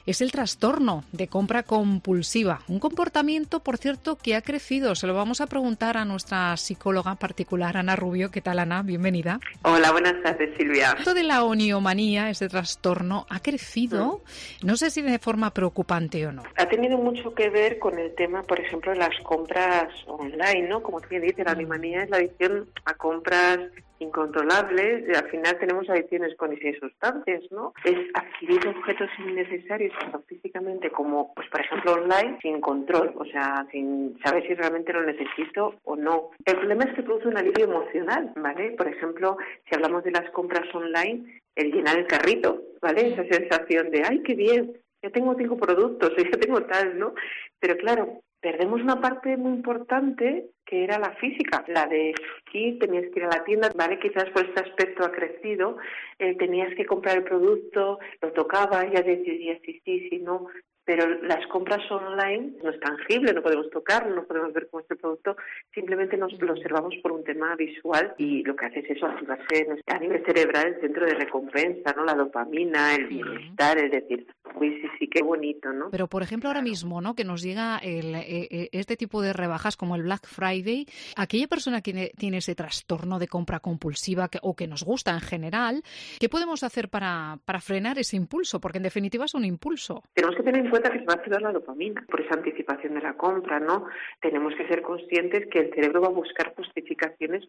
es el trastorno de compra compulsiva. Un comportamiento, por cierto, que ha crecido. Se lo vamos a preguntar a nuestra psicóloga particular, Ana Rubio. ¿Qué tal, Ana? Bienvenida. Hola, buenas tardes, Silvia. Esto de la oniomanía, ese trastorno, ha crecido, no sé si de forma preocupante o no. Ha tenido mucho que ver con el tema, por ejemplo, de las compras online, ¿no? Como bien dice, la oniomanía es la adicción a compras incontrolables. Al final tenemos adicciones con esas sustancias, ¿no? Es adquirir objetos innecesarios tanto físicamente como, pues por ejemplo, online, sin control, o sea, sin saber si realmente lo necesito o no. El problema es que produce un alivio emocional, ¿vale? Por ejemplo, si hablamos de las compras online, el llenar el carrito, ¿vale? Esa sensación de, ¡ay, qué bien! Ya tengo 5 productos, ya tengo tal, ¿no? Pero claro, perdemos una parte muy importante que era la física, la de sí, tenías que ir a la tienda, ¿vale? Quizás por este aspecto ha crecido, tenías que comprar el producto, lo tocabas, ya decidías si no, pero las compras online no es tangible, no podemos tocarlo, no podemos ver cómo es el producto, simplemente lo observamos por un tema visual y lo que hace es eso, activarse a nivel cerebral el centro de recompensa, ¿no? La dopamina, el bienestar, es decir, uy, sí, qué bonito, ¿no? Pero, por ejemplo, ahora mismo, ¿no? Que nos llega este tipo de rebajas como el Black Friday, aquella persona que tiene ese trastorno de compra compulsiva o que nos gusta en general, ¿qué podemos hacer para frenar ese impulso? Porque, en definitiva, es un impulso. Tenemos que tener en cuenta que se va a activar la dopamina por esa anticipación de la compra, ¿no? Tenemos que ser conscientes que el cerebro va a buscar justificaciones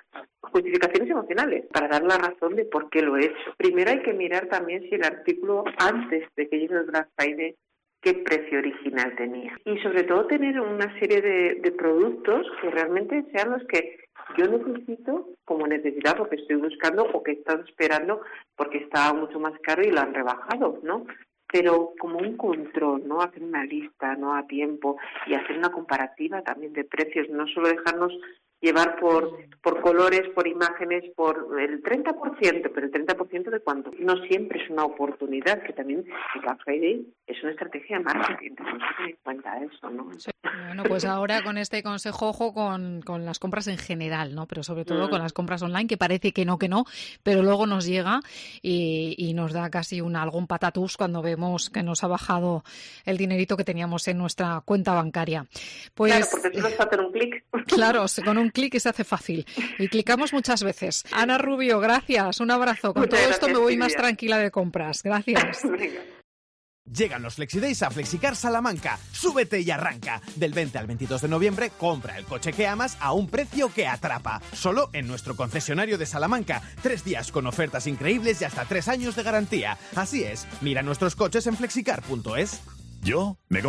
emocionales para dar la razón de por qué lo he hecho. Primero hay que mirar también si el artículo antes de que llegue el Black Friday qué precio original tenía. Y sobre todo tener una serie de productos que realmente sean los que yo necesito como necesidad porque estoy buscando o que he estado esperando porque estaba mucho más caro y lo han rebajado, ¿no? Pero como un control, ¿no? Hacer una lista, ¿no? A tiempo y hacer una comparativa también de precios, no solo dejarnos llevar por colores, por imágenes, por el 30%, pero el 30% de cuánto. No siempre es una oportunidad, que también el Black Friday es una estrategia de marketing, tenemos que tener en cuenta eso, ¿no? Sí. Bueno, pues ahora con este consejo, ojo con las compras en general, ¿no? Pero sobre todo con las compras online, que parece que no, pero luego nos llega y nos da casi algún patatús cuando vemos que nos ha bajado el dinerito que teníamos en nuestra cuenta bancaria. Pues, claro, porque solo es hacer un clic. Claro, con un clic se hace fácil. Y clicamos muchas veces. Ana Rubio, gracias. Un abrazo. Con todo esto me voy más tranquila de compras. Gracias. Llegan los FlexiDays a Flexicar Salamanca. Súbete y arranca. Del 20 al 22 de noviembre, compra el coche que amas a un precio que atrapa. Solo en nuestro concesionario de Salamanca. 3 días con ofertas increíbles y hasta 3 años de garantía. Así es, mira nuestros coches en flexicar.es. Yo me